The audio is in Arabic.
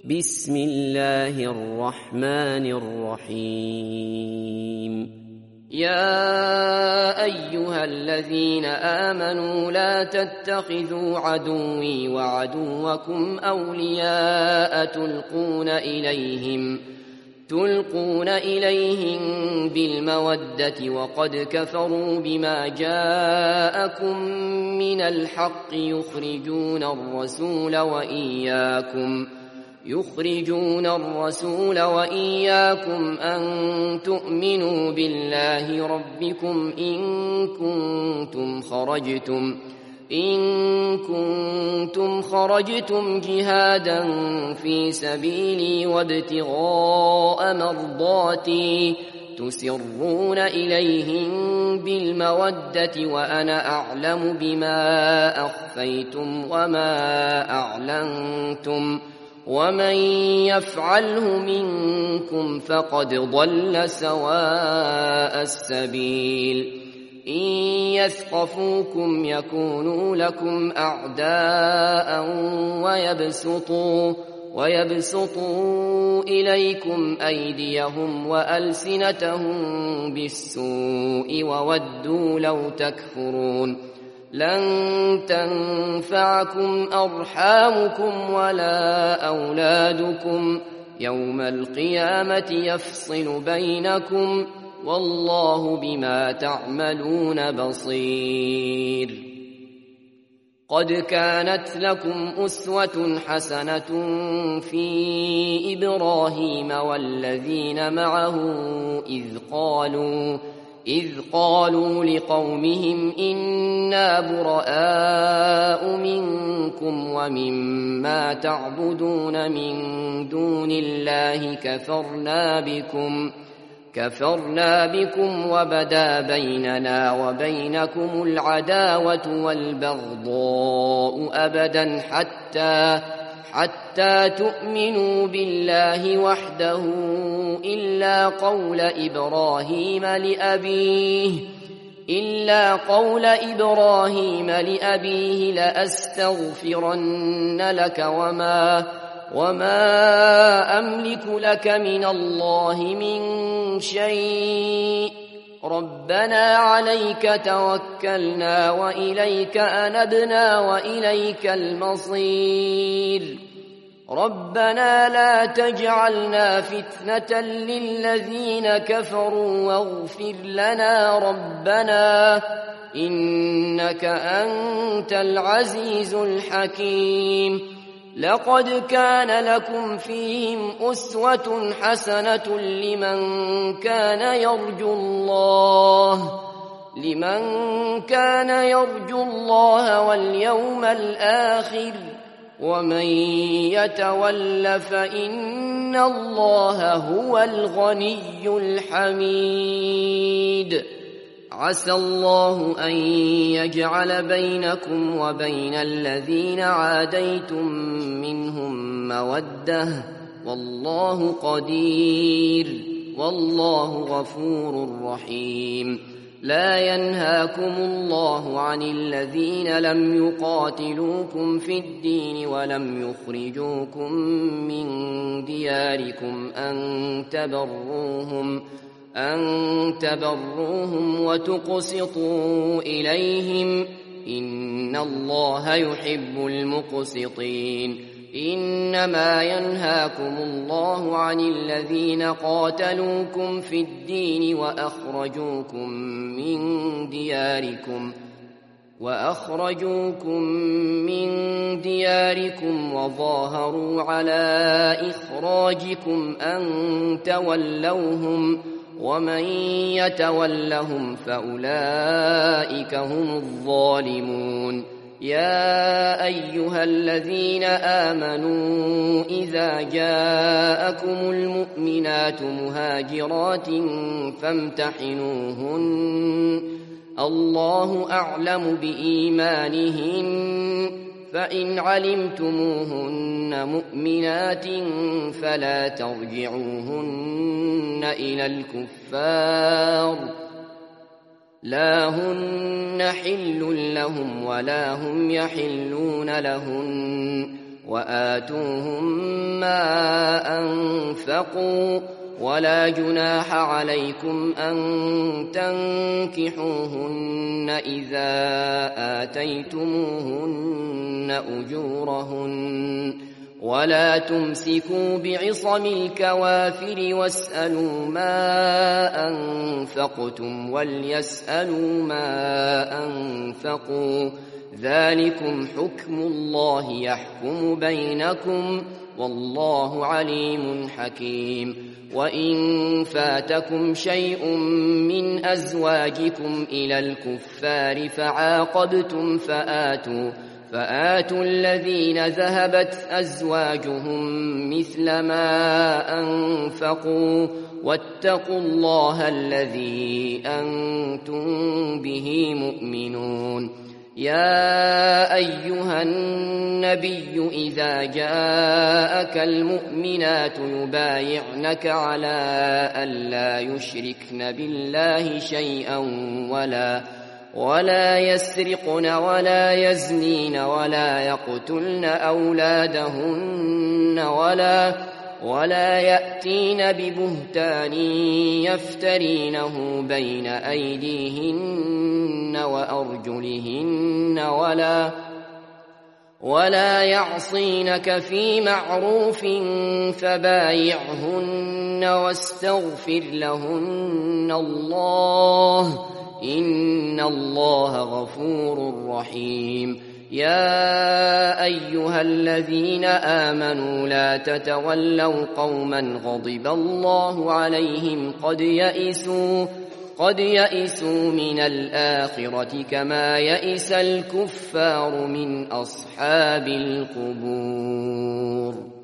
بسم الله الرحمن الرحيم يا أيها الذين آمنوا لا تتخذوا عدوي وعدوكم أولياء تلقون إليهم بالمودة وقد كفروا بما جاءكم من الحق يخرجون الرسول وإياكم أن تؤمنوا بالله ربكم إن كنتم خرجتم جهادا في سبيلي وابتغاء مرضاتي تسرون إليهم بالمودة وأنا أعلم بما أخفيتم وما أعلنتم ومن يفعله منكم فقد ضل سواء السبيل إن يثقفوكم يكونوا لكم أعداء ويبسطوا إليكم أيديهم وألسنتهم بالسوء وودوا لو تكفرون لن تنفعكم أرحامكم ولا أولادكم يوم القيامة يفصل بينكم والله بما تعملون بصير قد كانت لكم أسوة حسنة في إبراهيم والذين معه إذ قالوا لقومهم إنا براء منكم ومما تعبدون من دون الله كفرنا بكم وبدا بيننا وبينكم العداوة والبغضاء أبدا حتى تؤمنوا بالله وحده إلا قول إبراهيم لأبيه لأستغفرن لك وما أملك لك من الله من شيء ربنا عليك توكلنا وإليك أنبنا وإليك المصير ربنا لا تجعلنا فتنة للذين كفروا واغفر لنا ربنا إنك أنت العزيز الحكيم لقد كان لكم فيهم أسوة حسنة لمن كان يرجو الله واليوم الآخر ومن يتول فإن الله هو الغني الحميد عسى الله أن يجعل بينكم وبين الذين عاديتم منهم مودة والله قدير والله غفور رحيم لا ينهاكم الله عن الذين لم يقاتلوكم في الدين ولم يخرجوكم من دياركم أن تبروهم وتقسطوا إليهم إن الله يحب المقسطين إنما ينهاكم الله عن الذين قاتلوكم في الدين وأخرجوكم من دياركم وظاهروا على إخراجكم أن تولوهم ومن يتولهم فأولئك هم الظالمون يا أيها الذين آمنوا إذا جاءكم المؤمنات مهاجرات فامتحنوهن الله أعلم بإيمانهن فإن علمتموهن مؤمنات فلا ترجعوهن إلى الكفار لا هن حل لهم ولا هم يحلون لهن وآتوهم ما أنفقوا ولا جناح عليكم أن تنكحوهن إذا آتيتموهن أجورهن ولا تمسكوا بعصم الكوافر واسألوا ما أنفقتم وليسألوا ما أنفقوا ذلكم حكم الله يحكم بينكم والله عليم حكيم وإن فاتكم شيء من أزواجكم إلى الكفار فعاقبتم فآتوا الذين ذهبت أزواجهم مثل ما أنفقوا واتقوا الله الذي أنتم به مؤمنون يا أيها النبي إذا جاءك المؤمنات يبايعنك على ألا يشركن بالله شيئا ولا يسرقن ولا يزنين ولا يقتلن أولادهن ولا يأتين ببهتان يفترينه بين أيديهن وأرجلهن ولا يعصينك في معروف فبايعهن واستغفر لهن الله إن الله غفور رحيم يا أيها الذين آمنوا لا تتولوا قوما غضب الله عليهم قد يئسوا من الآخرة كما يئس الكفار من أصحاب القبور.